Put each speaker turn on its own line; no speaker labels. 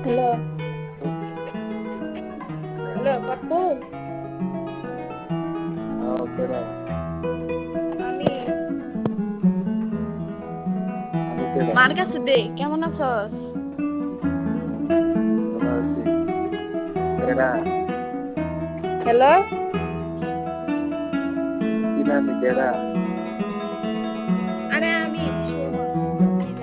Hello hello Pappu
কেডা?
আমি
আমি কেডা?
মার কাছে দে কেমন আছস
ভালো আছি। কেডা?
হ্যালো
চিনামি কেডা?